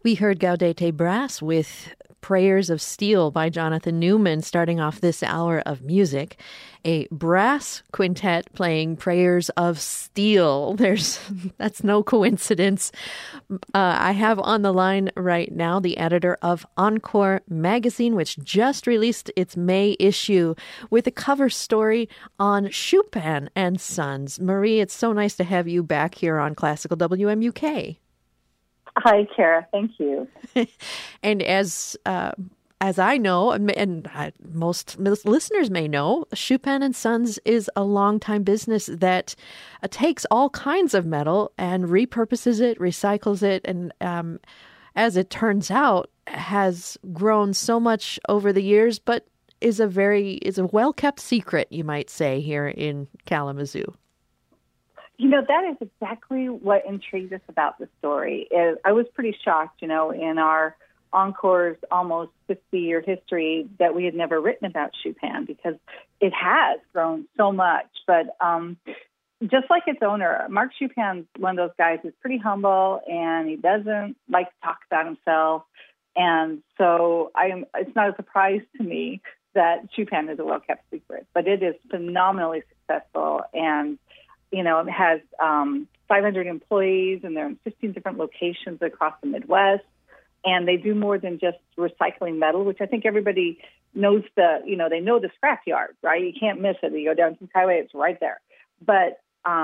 We heard Gaudete Brass with Prayers of Steel by Jonathan Newman, starting off this hour of music. A brass quintet playing Prayers of Steel. That's no coincidence. I have on the line right now the editor of Encore magazine, which just released its May issue with a cover story on Chopin and Sons. Marie, it's so nice to have you back here on Classical WMUK. Hi, Kara. Thank you. And as I know, and most listeners may know, Chopin and Sons is a long-time business that takes all kinds of metal and repurposes it, recycles it, and as it turns out, has grown so much over the years, but is a well-kept secret, you might say, here in Kalamazoo. You know, that is exactly what intrigued us about the story. I was pretty shocked, in our Encore's almost 50-year history that we had never written about Chopin, because it has grown so much. But just like its owner, Marc Chopin's one of those guys who's pretty humble, and he doesn't like to talk about himself. And so it's not a surprise to me that Chopin is a well-kept secret, but it is phenomenally successful. And it has 500 employees, and they're in 15 different locations across the Midwest. And they do more than just recycling metal, which I think everybody knows they know the scrapyard, right? You can't miss it. You go down the highway, it's right there. But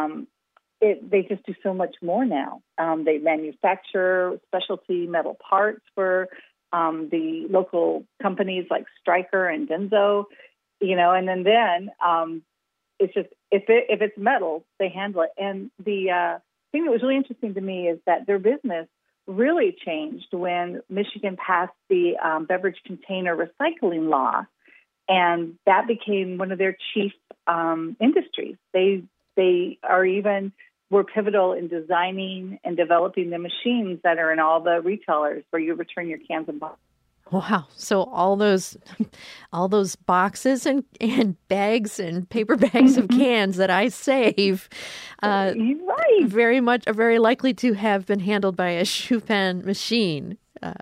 they just do so much more now. They manufacture specialty metal parts for the local companies like Stryker and Denso, and then it's just, if it's metal, they handle it. And the thing that was really interesting to me is that their business really changed when Michigan passed the beverage container recycling law, and that became one of their chief industries. They were pivotal in designing and developing the machines that are in all the retailers where you return your cans and bottles. Wow. So all those boxes and bags and paper bags of cans that I save, right, are very likely to have been handled by a Chopin machine.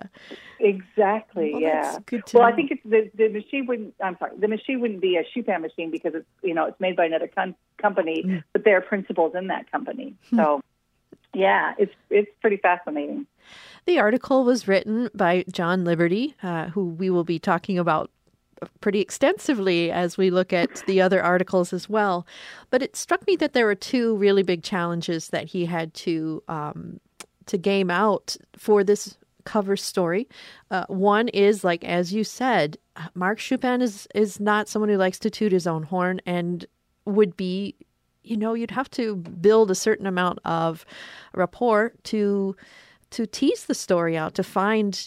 Exactly. Well, yeah. That's good to know. I think the machine wouldn't. I'm sorry. The machine wouldn't be a Chopin machine because it's made by another company, but they're principals in that company. So, yeah, it's pretty fascinating. The article was written by John Liberty, who we will be talking about pretty extensively as we look at the other articles as well. But it struck me that there were two really big challenges that he had to game out for this cover story. One is, like, as you said, Marc Chopin is not someone who likes to toot his own horn, and would be, you'd have to build a certain amount of rapport to tease the story out, to find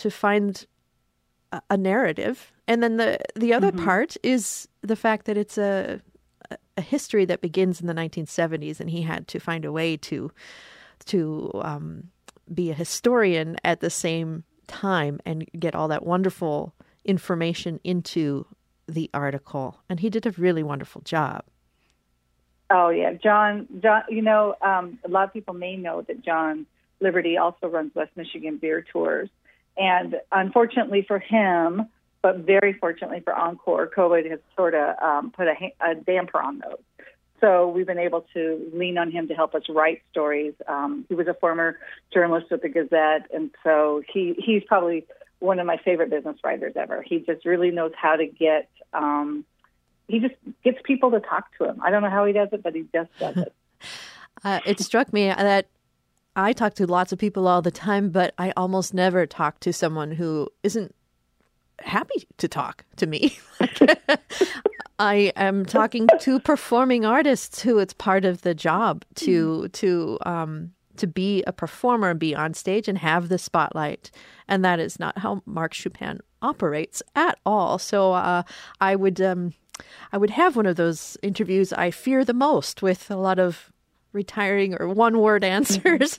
a narrative. And then the other part is the fact that it's a history that begins in the 1970s, and he had to find a way to be a historian at the same time and get all that wonderful information into the article. And he did a really wonderful job. Oh, yeah. John, a lot of people may know that John Liberty also runs West Michigan Beer Tours. And unfortunately for him, but very fortunately for Encore, COVID has sort of put a damper on those. So we've been able to lean on him to help us write stories. He was a former journalist with the Gazette, and so he's probably one of my favorite business writers ever. He just really knows how to get he just gets people to talk to him. I don't know how he does it, but he just does it. It struck me that I talk to lots of people all the time, but I almost never talk to someone who isn't happy to talk to me. I am talking to performing artists who it's part of the job to be a performer, be on stage and have the spotlight. And that is not how Marc Chopin operates at all. So I would have one of those interviews I fear the most, with a lot of retiring or one-word answers.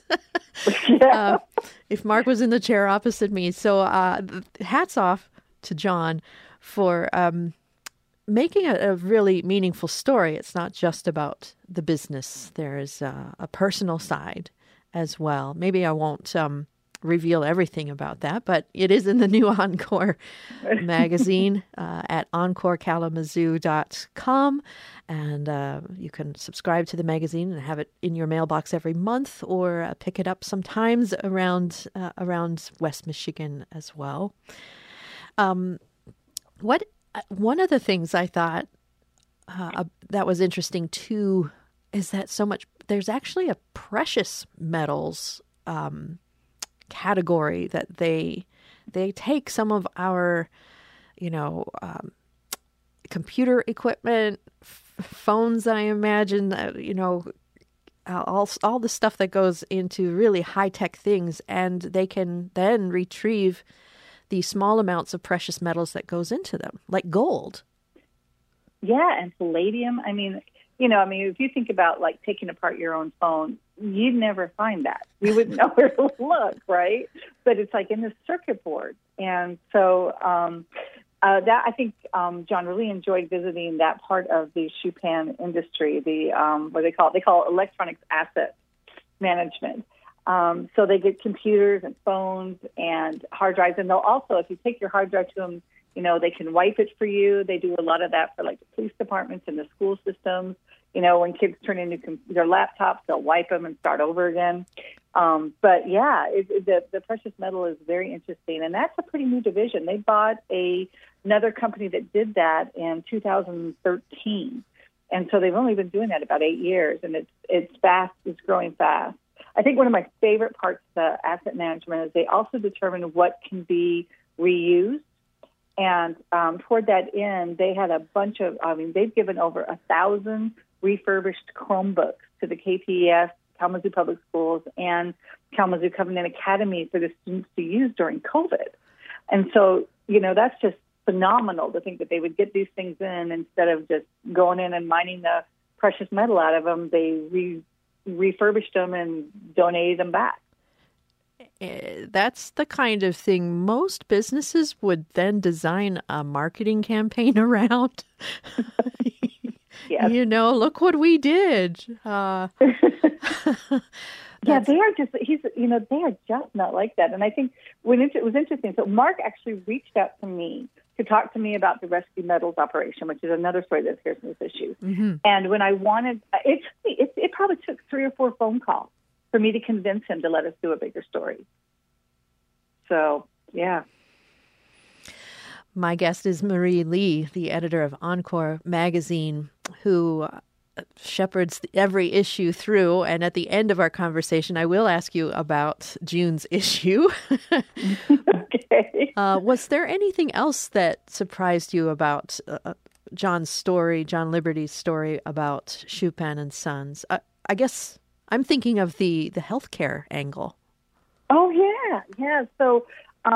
If Marc was in the chair opposite me. So hats off to John for making a really meaningful story. It's not just about the business. There is a personal side as well. Maybe I won't reveal everything about that, but it is in the new Encore magazine at EncoreKalamazoo.com. And you can subscribe to the magazine and have it in your mailbox every month, or pick it up sometimes around West Michigan as well. One of the things I thought that was interesting too is that there's actually a precious metals category that they take some of our, computer equipment, phones, I imagine, all the stuff that goes into really high-tech things, and they can then retrieve the small amounts of precious metals that goes into them, like gold. Yeah, and palladium. I mean, if you think about like taking apart your own phone, you'd never find that. You wouldn't know where to look, right? But it's like in the circuit board. And so that I think John really enjoyed visiting that part of the Schupan industry, the what they call it electronics asset management. So they get computers and phones and hard drives, and they'll also, if you take your hard drive to them, they can wipe it for you. They do a lot of that for like the police departments and the school systems. When kids turn in their laptops, they'll wipe them and start over again. But yeah, the precious metal is very interesting, and that's a pretty new division. They bought another company that did that in 2013, and so they've only been doing that about 8 years, and it's fast. It's growing fast. I think one of my favorite parts of the asset management is they also determine what can be reused. And toward that end, they had a bunch of, they've given over 1,000 refurbished Chromebooks to the KPES, Kalamazoo Public Schools, and Kalamazoo Covenant Academy for the students to use during COVID. And so, that's just phenomenal to think that they would get these things in instead of just going in and mining the precious metal out of them. They refurbished them and donated them back. That's the kind of thing most businesses would then design a marketing campaign around. Yes. Look what we did. Yeah, they are just not like that. And I think it was interesting. So Mark actually reached out to me to talk to me about the Rescue Metals operation, which is another story that appears in this issue. Mm-hmm. And when I wanted, it probably took 3 or 4 phone calls for me to convince him to let us do a bigger story. So, yeah. My guest is Marie Lee, the editor of Encore magazine, who shepherds every issue through. And at the end of our conversation, I will ask you about June's issue. Okay. Was there anything else that surprised you about John Liberty's story about Schupan and Sons? I guess I'm thinking of the healthcare angle. Oh, yeah. So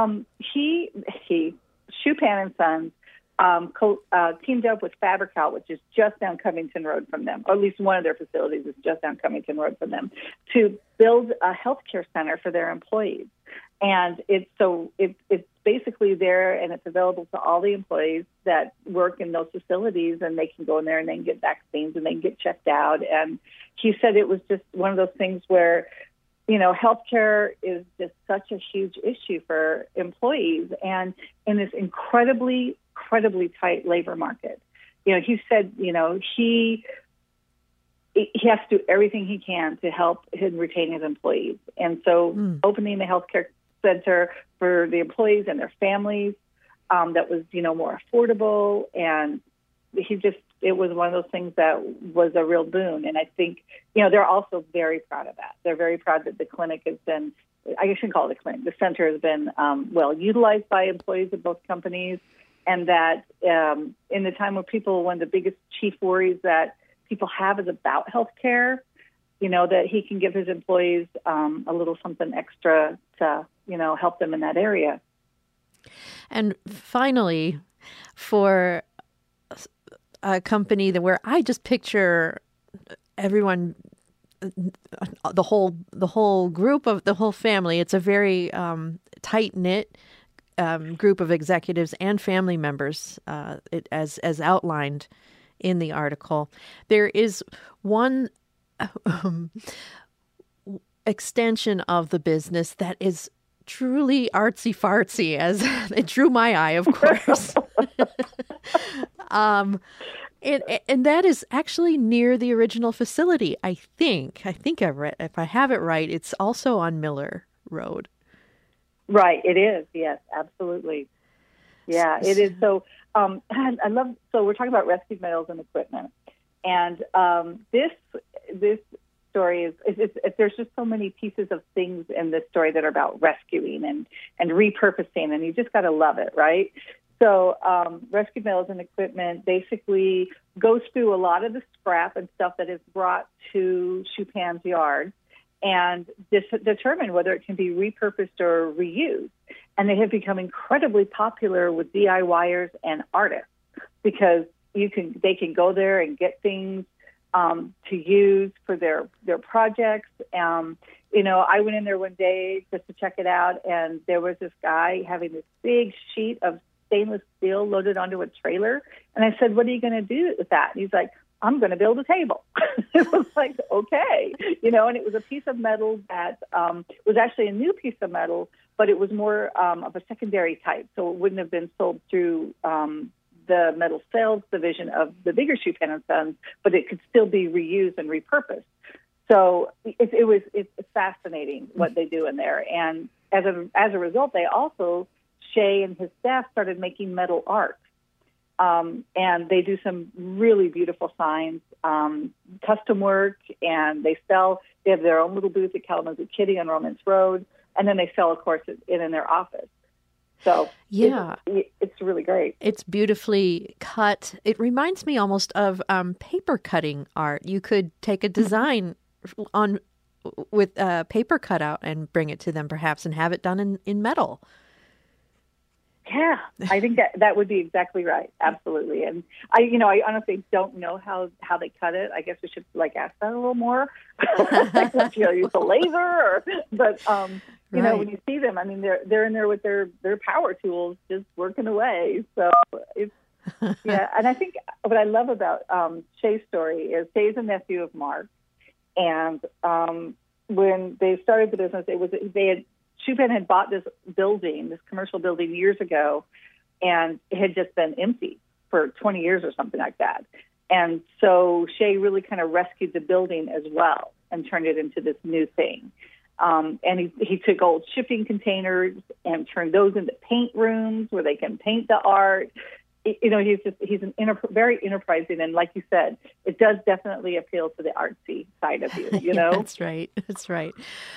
Schupan and Sons teamed up with Fabri-Kal, which is just down Covington Road from them, or at least one of their facilities is just down Covington Road from them, to build a healthcare center for their employees. And it's basically there, and it's available to all the employees that work in those facilities, and they can go in there and they can get vaccines and they can get checked out. And he said it was just one of those things where, healthcare is just such a huge issue for employees, and in this incredibly tight labor market. He said, he has to do everything he can to help him retain his employees. And so opening the healthcare center for the employees and their families that was, more affordable. And it was one of those things that was a real boon. And I think, they're also very proud of that. They're very proud that the clinic has been, I guess you can call it a clinic, the center has been well utilized by employees of both companies. And that in the time when one of the biggest chief worries that people have is about healthcare, that he can give his employees a little something extra to, help them in that area. And finally, for a company where I just picture everyone, the whole group of the whole family, it's a very tight-knit group of executives and family members, as outlined in the article. There is one extension of the business that is truly artsy fartsy, as it drew my eye, of course. And that is actually near the original facility, I think. I think I've read, if I have it right, it's also on Miller Road. Right, it is. Yes, absolutely. Yeah, it is. So I love. So we're talking about rescued metals and equipment, and this story is there's just so many pieces of things in this story that are about rescuing and repurposing, and you just got to love it, right? So rescued metals and equipment basically goes through a lot of the scrap and stuff that is brought to Chupan's yard and determine whether it can be repurposed or reused. And they have become incredibly popular with DIYers and artists because they can go there and get things to use for their projects. I went in there one day just to check it out, and there was this guy having this big sheet of stainless steel loaded onto a trailer. And I said, "What are you going to do with that?" And he's like, "I'm going to build a table." It was like, okay, and it was a piece of metal that was actually a new piece of metal, but it was more of a secondary type. So it wouldn't have been sold through the metal sales division of the bigger Chupan & Sons, but it could still be reused and repurposed. So it's fascinating what they do in there. And as a result, they also, Shay and his staff started making metal art. And they do some really beautiful signs, custom work, and they have their own little booth at Kalamazoo Kitty on Romance Road, and then they sell, of course, in their office. So yeah, it's really great. It's beautifully cut. It reminds me almost of paper cutting art. You could take a design with paper cutout and bring it to them, perhaps, and have it done in metal. Yeah, I think that would be exactly right. Absolutely. And I honestly don't know how they cut it. I guess we should ask that a little more. Use a laser but right. When you see them, I mean, they're in there with their power tools, just working away. So it's, yeah. And I think what I love about Shay's story is Shay's a nephew of Mark. And when they started the business, Chupan had bought this commercial building years ago, and it had just been empty for 20 years or something like that. And so Shay really kind of rescued the building as well and turned it into this new thing. And he took old shipping containers and turned those into paint rooms where they can paint the art. He's very enterprising, and like you said, it does definitely appeal to the artsy side of you. Yeah, that's right. That's right.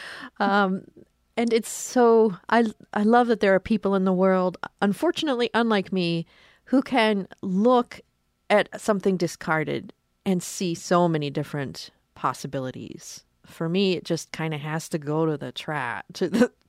And it's so, I love that there are people in the world, unfortunately, unlike me, who can look at something discarded and see so many different possibilities. For me, it just kind of has to go to the trash, to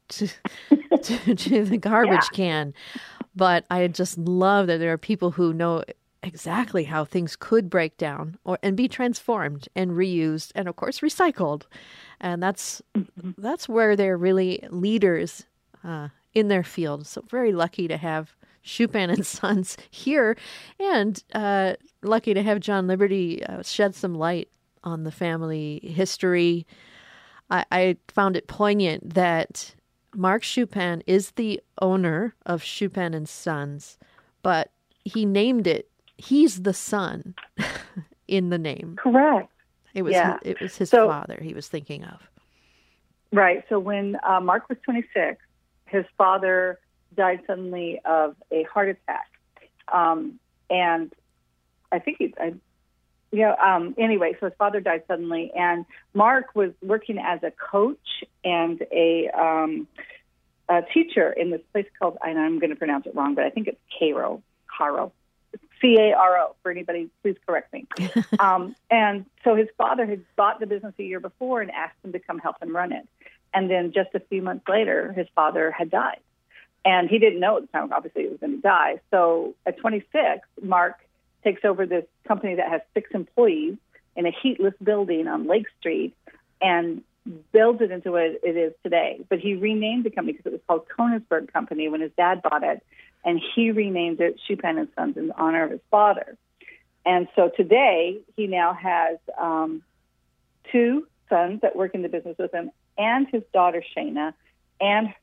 the garbage can. But I just love that there are people who know exactly how things could break down and be transformed and reused and, of course, recycled. And that's where they're really leaders in their field. So very lucky to have Chupan & Sons here, and lucky to have John Liberty shed some light on the family history. I found it poignant that Mark Chupan is the owner of Chupan & Sons, but he named it, he's the son in the name. Correct. It was his father he was thinking of. Right. So when Mark was 26, his father died suddenly of a heart attack. And I think anyway, so his father died suddenly, and Mark was working as a coach and a teacher in this place called, and I'm going to pronounce it wrong, but I think it's Caro. C-A-R-O, for anybody, please correct me. And so his father had bought the business a year before and asked him to come help him run it. And then just a few months later, his father had died. And he didn't know at the time, obviously, he was going to die. So at 26, Mark takes over this company that has 6 employees in a heatless building on Lake Street and builds it into what it is today. But he renamed the company because it was called Koenigsberg Company when his dad bought it. And he renamed it Chupan & Sons in honor of his father. And so today, he now has 2 sons that work in the business with him, and his daughter, Shayna, and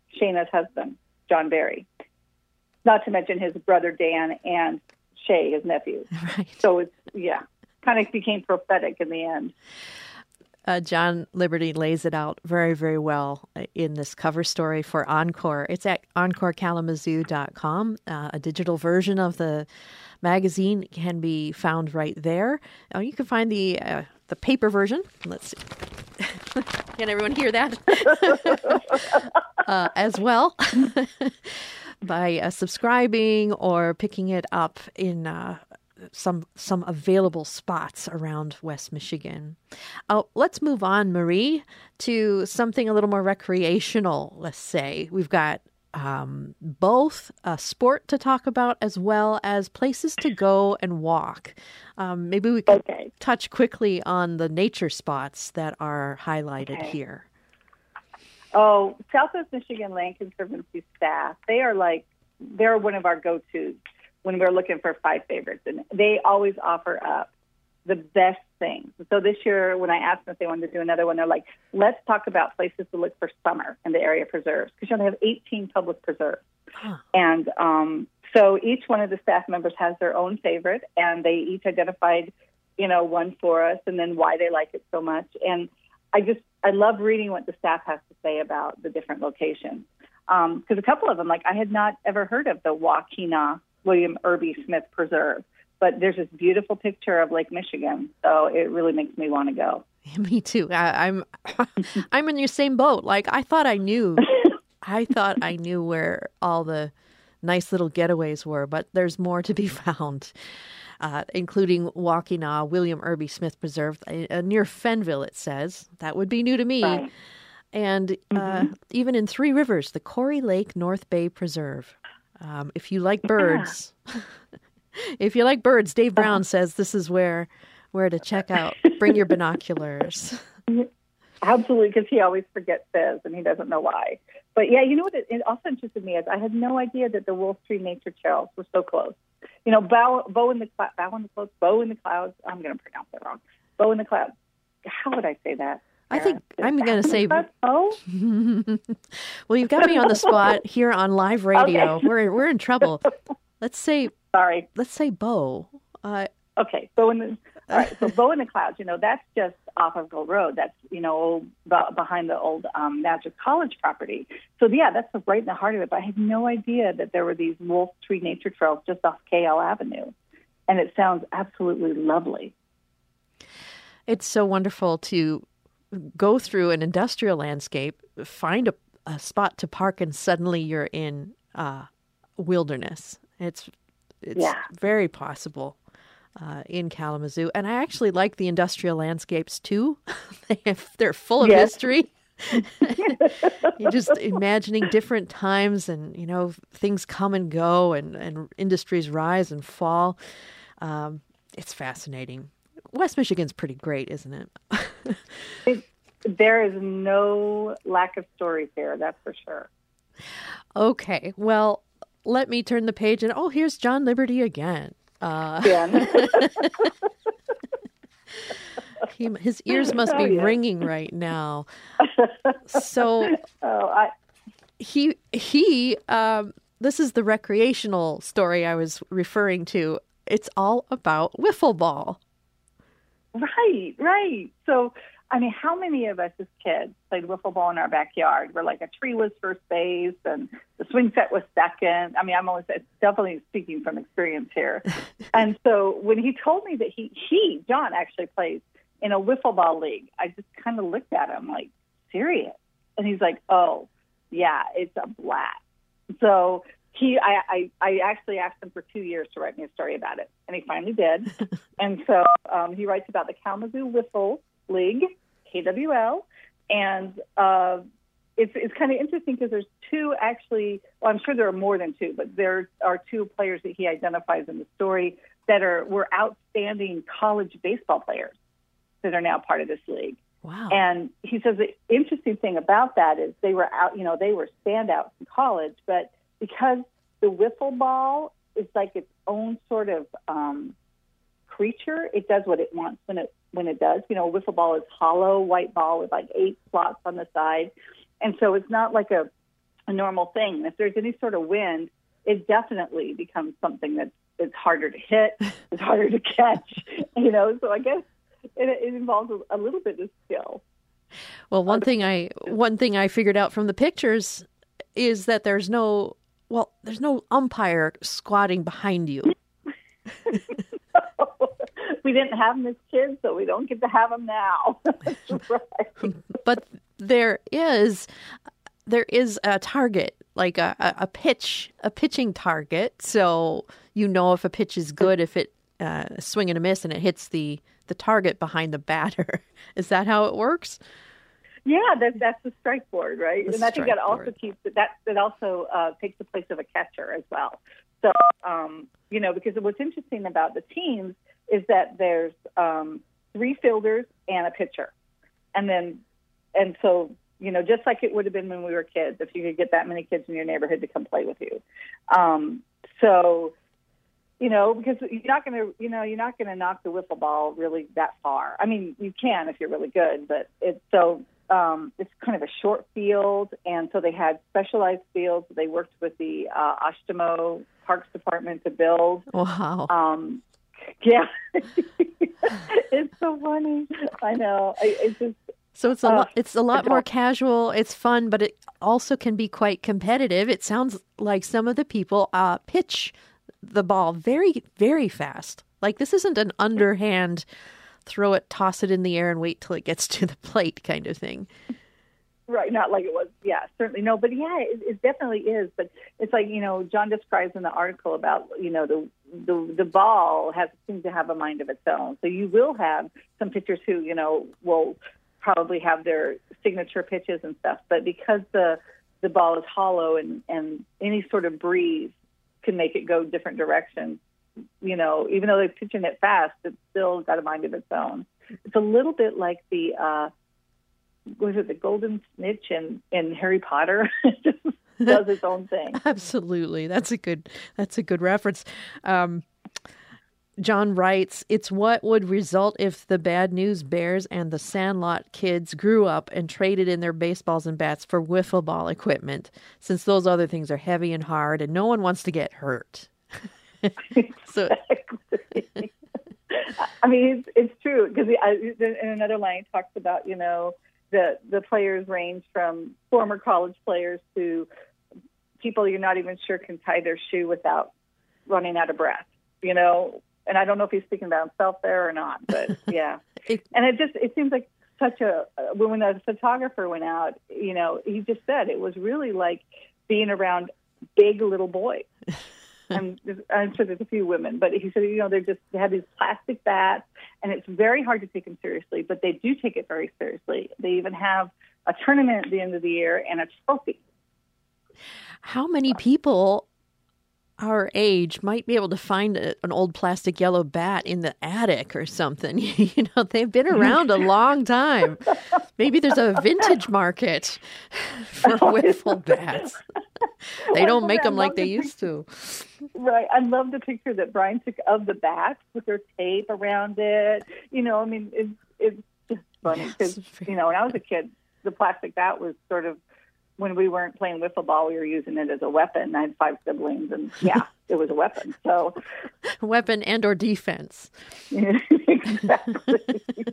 Shayna's husband, John Barry. Not to mention his brother Dan and Shay, his nephew. Right. So it's, kind of became prophetic in the end. John Liberty lays it out very, very well in this cover story for Encore. It's at EncoreKalamazoo.com. A digital version of the magazine can be found right there. You can find the paper version. Let's see. Can everyone hear that? As well. By subscribing or picking it up in some available spots around West Michigan. Let's move on, Marie, to something a little more recreational, let's say. We've got both a sport to talk about as well as places to go and walk. Maybe we could touch quickly on the nature spots that are highlighted here. Oh, Southwest Michigan Land Conservancy staff, they're one of our go-tos when we're looking for 5 favorites. And they always offer up the best things. So this year, when I asked them if they wanted to do another one, they're like, let's talk about places to look for summer in the area preserves. Because they have 18 public preserves. Huh. And so each one of the staff members has their own favorite, and they each identified, one for us and then why they like it so much. And I love reading what the staff has to say about the different locations. Because a couple of them, I had not ever heard of the Waukena William Irby Smith Preserve, but there's this beautiful picture of Lake Michigan, so it really makes me want to go. Me too. I'm in your same boat. I thought I knew where all the nice little getaways were, but there's more to be found, including Waukena William Irby Smith Preserve near Fenville. It says that would be new to me. Right. And even in Three Rivers, the Corey Lake North Bay Preserve. If you like birds, Dave Brown says this is where to check out. Bring your binoculars. Absolutely, because he always forgets Fez, and he doesn't know why. But yeah, you know what? It also interested me is I had no idea that the Wolf Tree Nature Trails were so close. Bow in the Clouds. I'm going to pronounce that wrong. Bow in the Clouds. How would I say that? I think I'm going to say, well, you've got me on the spot here on live radio. Okay. We're in trouble. Let's say Bow. Okay. All right. So Bow in the Clouds, that's just off of Gold Road. That's, behind the old Magic College property. So yeah, that's right in the heart of it. But I had no idea that there were these Wolf Tree Nature Trails just off KL Avenue. And it sounds absolutely lovely. It's so wonderful to go through an industrial landscape, find a spot to park, and suddenly you're in wilderness. It's very possible in Kalamazoo. And I actually like the industrial landscapes too. They're full of history. You're just imagining different times and, things come and go and industries rise and fall. It's fascinating. West Michigan's pretty great, isn't it? There is no lack of stories here, that's for sure. Okay, well, let me turn the page and here's John Liberty again. His ears must be ringing right now. So he this is the recreational story I was referring to. It's all about wiffle ball. Right. So, how many of us as kids played wiffle ball in our backyard where a tree was first base and the swing set was second? I'm definitely speaking from experience here. And so when he told me that John actually plays in a wiffle ball league, I just kind of looked at him like, serious? And he's like, oh, yeah, it's a blast. So I actually asked him for 2 years to write me a story about it, and he finally did. And so he writes about the Kalamazoo Wiffle League, KWL, and it's kind of interesting because there's two actually. Well, I'm sure there are more than two, but there are 2 players that he identifies in the story that were outstanding college baseball players that are now part of this league. Wow! And he says the interesting thing about that is they were they were standouts in college, but because the wiffle ball is like its own sort of creature, it does what it wants when it does. A wiffle ball is hollow white ball with 8 slots on the side, and so it's not like a a normal thing. If there's any sort of wind, it definitely becomes something that's it's harder to hit, it's harder to catch, So I guess it involves a little bit of skill. Well, one thing I figured out from the pictures is that there's no umpire squatting behind you. We didn't have them as kids, so we don't get to have them now. Right. But there is a target, like a pitching target. So if a pitch is good, if it swing and a miss and it hits the target behind the batter. Is that how it works? Yeah, that's the strike board, right? And I think that also takes the place of a catcher as well. So, because what's interesting about the teams is that there's 3 fielders and a pitcher. And so, just like it would have been when we were kids, if you could get that many kids in your neighborhood to come play with you. Because you're not going to knock the wiffle ball really that far. I mean, you can if you're really good, but it's kind of a short field, and so they had specialized fields. They worked with the Ashtamo Parks Department to build. Wow. Yeah, it's so funny. I know. It's just. So it's a lot more casual. It's fun, but it also can be quite competitive. It sounds like some of the people pitch the ball very, very fast. Like this isn't an underhand throw it, toss it in the air and wait till it gets to the plate kind of thing. Right, not like it was. Yeah, certainly no. But yeah, it definitely is. But it's like John describes in the article about the ball seems to have a mind of its own. So you will have some pitchers who will probably have their signature pitches and stuff. But because the ball is hollow and any sort of breeze can make it go different directions, even though they're pitching it fast, it's still got a mind of its own. It's a little bit like the the golden snitch in Harry Potter? It just does its own thing. Absolutely. That's a good reference. John writes, it's what would result if the Bad News Bears and the Sandlot kids grew up and traded in their baseballs and bats for wiffle ball equipment, since those other things are heavy and hard and no one wants to get hurt. So, I mean, it's true, because in another line he talks about, the players range from former college players to people you're not even sure can tie their shoe without running out of breath, And I don't know if he's speaking about himself there or not, but yeah. And it seems like when the photographer went out, he just said it was really like being around big little boys. And I'm sure there's a few women, but he said, they have these plastic bats, and it's very hard to take them seriously, but they do take it very seriously. They even have a tournament at the end of the year and a trophy. How many people our age might be able to find an old plastic yellow bat in the attic or something? They've been around a long time. Maybe there's a vintage market for wiffle bats. They don't make them like they used to. Right. I love the picture that Brian took of the bats with their tape around it. It's just funny because, when I was a kid, the plastic bat was sort of, when we weren't playing wiffle ball, we were using it as a weapon. I had 5 siblings, and it was a weapon. So, weapon and or defense. Exactly.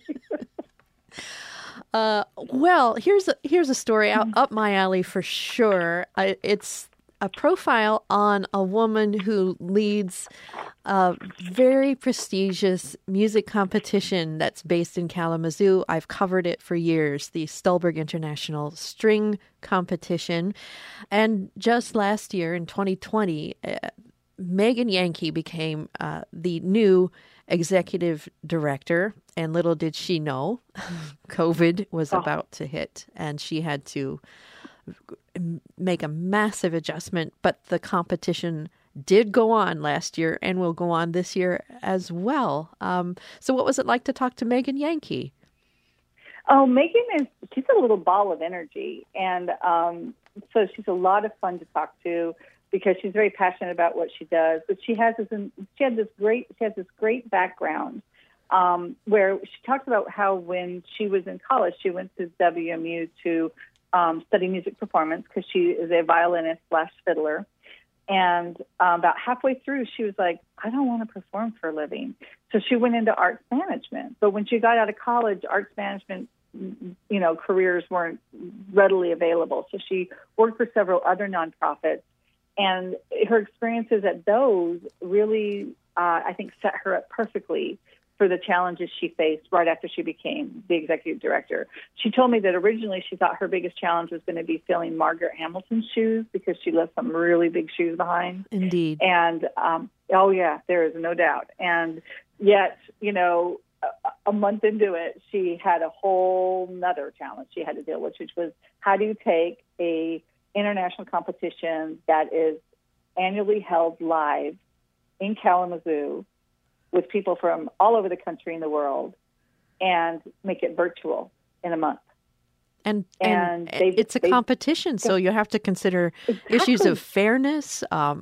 Well, here's a story up my alley for sure. It's a profile on a woman who leads a very prestigious music competition that's based in Kalamazoo. I've covered it for years, the Stulberg International String Competition. And just last year, in 2020, Megan Yankee became the new executive director. And little did she know, COVID was about to hit, and she had to make a massive adjustment. But the competition did go on last year and will go on this year as well. So what was it like to talk to Megan Yankee? Oh, Megan she's a little ball of energy. And so she's a lot of fun to talk to because she's very passionate about what she does. But she has this great background where she talks about how when she was in college, she went to WMU to study music performance because she is a violinist / fiddler. And about halfway through, she was like, I don't want to perform for a living. So she went into arts management. But when she got out of college, arts management, careers weren't readily available. So she worked for several other nonprofits. And her experiences at those really, I think, set her up perfectly for the challenges she faced right after she became the executive director. She told me that originally she thought her biggest challenge was going to be filling Margaret Hamilton's shoes because she left some really big shoes behind. Indeed. And, there is no doubt. And yet, a month into it, she had a whole nother challenge she had to deal with, which was how do you take a international competition that is annually held live in Kalamazoo with people from all over the country and the world and make it virtual in a month. And it's a competition, so you have to consider issues of fairness, can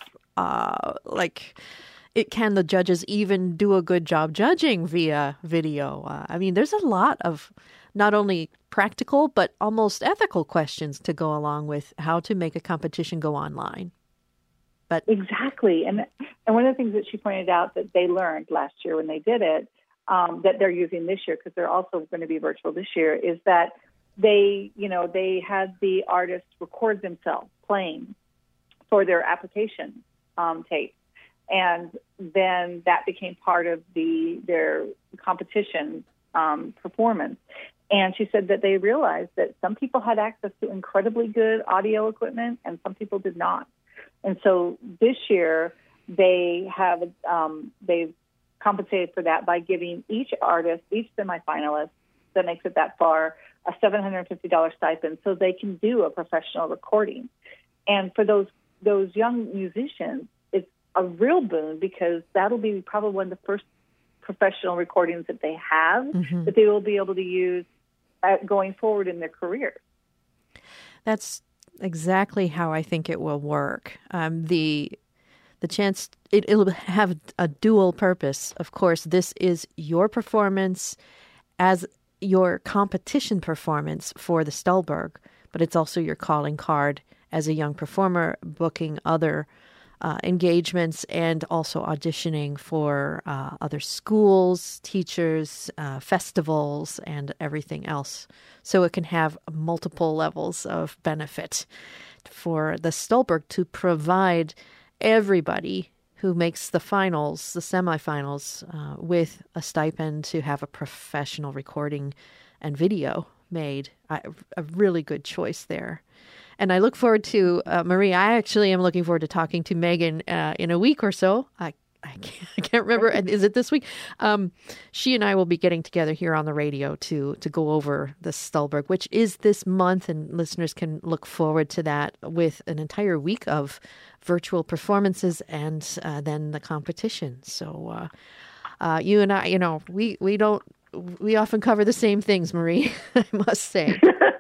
the judges even do a good job judging via video? There's a lot of not only practical, but almost ethical questions to go along with how to make a competition go online. But exactly. And one of the things that she pointed out that they learned last year when they did it, that they're using this year, because they're also going to be virtual this year, is that they had the artists record themselves playing for their application tape. And then that became part of their competition performance. And she said that they realized that some people had access to incredibly good audio equipment and some people did not. And so this year they've compensated for that by giving each artist, each semifinalist that makes it that far, a $750 stipend so they can do a professional recording. And for those young musicians, it's a real boon because that'll be probably one of the first professional recordings that they have that they will be able to use going forward in their careers. That's exactly how I think it will work. The chance, it'll have a dual purpose. Of course, this is your performance as your competition performance for the Stolberg, but it's also your calling card as a young performer, booking other engagements and also auditioning for other schools, teachers, festivals, and everything else. So it can have multiple levels of benefit for the Stolberg to provide everybody who makes the finals, the semifinals, with a stipend to have a professional recording and video made. A really good choice there. And I look forward to, Marie, I actually am looking forward to talking to Megan in a week or so. I can't remember. Is it this week? She and I will be getting together here on the radio to go over the Stolberg, which is this month, and listeners can look forward to that with an entire week of virtual performances and then the competition. So you and I, we often cover the same things, Marie, I must say.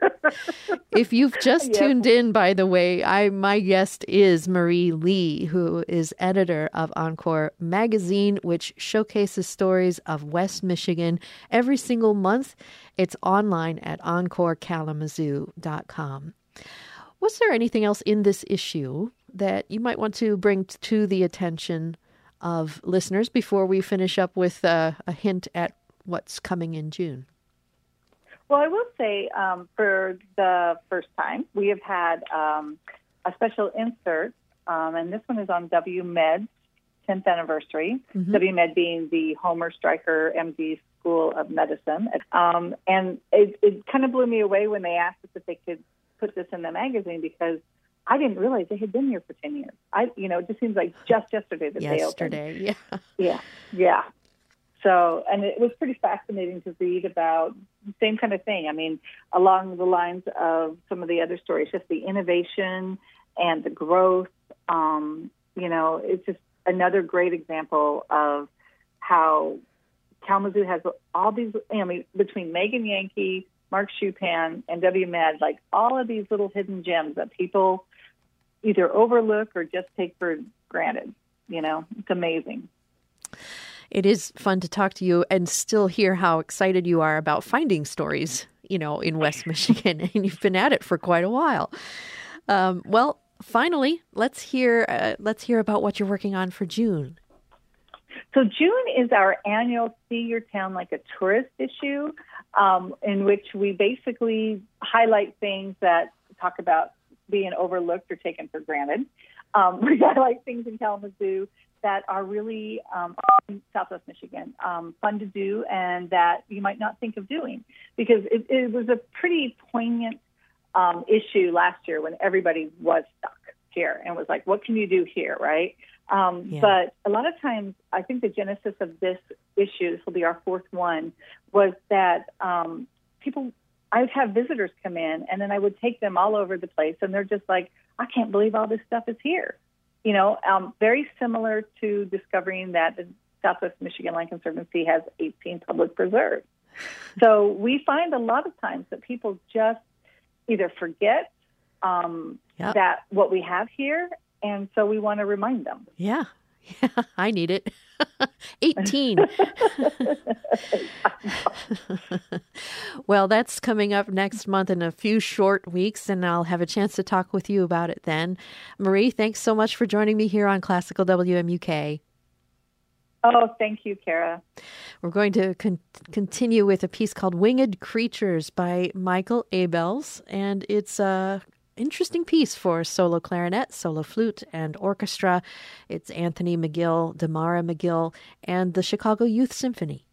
If you've just tuned in, by the way, my guest is Marie Lee, who is editor of Encore Magazine, which showcases stories of West Michigan every single month. It's online at encorekalamazoo.com. Was there anything else in this issue that you might want to bring to the attention of listeners before we finish up with a hint at what's coming in June? Well, I will say for the first time, we have had a special insert, and this one is on WMed's 10th anniversary, WMed being the Homer Stryker MD School of Medicine. And it kind of blew me away when they asked us if they could put this in the magazine because I didn't realize they had been here for 10 years. It just seems like just yesterday that they opened. Yeah. So, and it was pretty fascinating to read about the same kind of thing. I mean, along the lines of some of the other stories, just the innovation and the growth. It's just another great example of how Kalamazoo has all these, between Megan Yankee, Mark Schupan, and WMed, like all of these little hidden gems that people either overlook or just take for granted. It's amazing. It is fun to talk to you and still hear how excited you are about finding stories in West Michigan, and you've been at it for quite a while. Well, finally, let's hear about what you're working on for June. So June is our annual See Your Town Like a Tourist issue, in which we basically highlight things that talk about being overlooked or taken for granted. We highlight things in Kalamazoo that are really in Southwest Michigan, fun to do, and that you might not think of doing, because it was a pretty poignant issue last year when everybody was stuck here and was like, what can you do here, right? But a lot of times, I think the genesis of this issue, this will be our fourth one, was that I would have visitors come in, and then I would take them all over the place, and they're just like, I can't believe all this stuff is here. Very similar to discovering that the Southwest Michigan Land Conservancy has 18 public preserves. So we find a lot of times that people just either forget that what we have here, and so we want to remind them. Yeah, I need it. 18. Well, that's coming up next month in a few short weeks, and I'll have a chance to talk with you about it then. Marie, thanks so much for joining me here on Classical WMUK. Oh, thank you, Kara. We're going to continue with a piece called Winged Creatures by Michael Abels, and it's a interesting piece for solo clarinet, solo flute, and orchestra. It's Anthony McGill, Damara McGill, and the Chicago Youth Symphony.